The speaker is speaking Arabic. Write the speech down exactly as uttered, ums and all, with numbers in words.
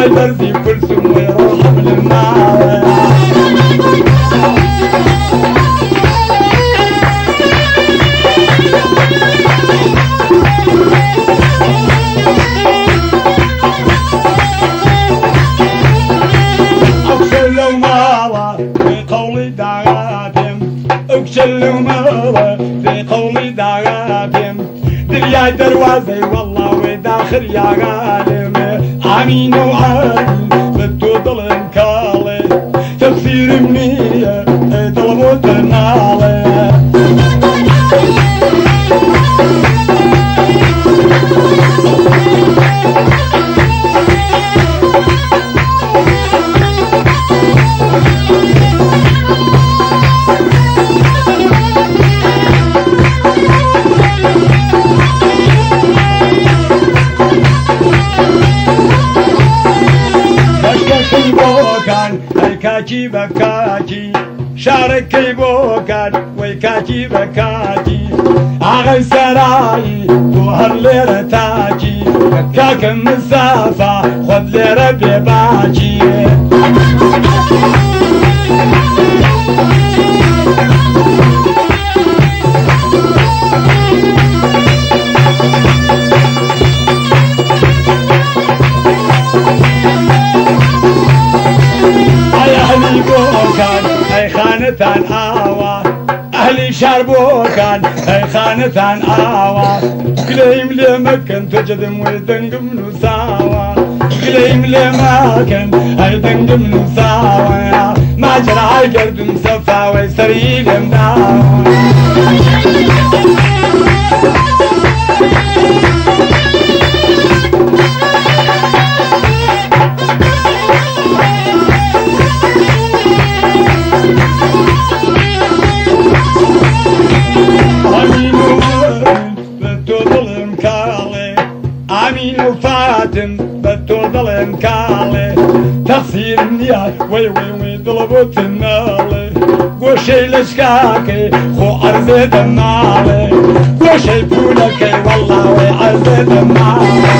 ما يبرزي كلثوم ويروح من الماوى اكسلوا ماوى في قولي دعاتهم اكسلوا ماوى في قولي دعاتهم دريا دروازي والله وداخل يا غالم عمين وعالم بدو ظلم كالي تفسير منية طلبوا تنالي كاكي بكاكي شاركي بوكان ويكاكي بكاكي عغي سراي توهر ليرة تاكي كاك مسافة خد ليرة بيباكي اي خانتان آوا اهلي شاربوكان اي خانتان آوا قليم لمكن تجدم ويدنقم نساوا قليم لمكن اي دنقم نساوا ما جرى قلب مسفا ويسريل مداوا فاتن بدو ظلم كالي تخسير النية وي وي وي ضلبوا تنالي قوشي لشكاكي خو أرزي دمالي قوشي بولكي والله وي أرزي دمالي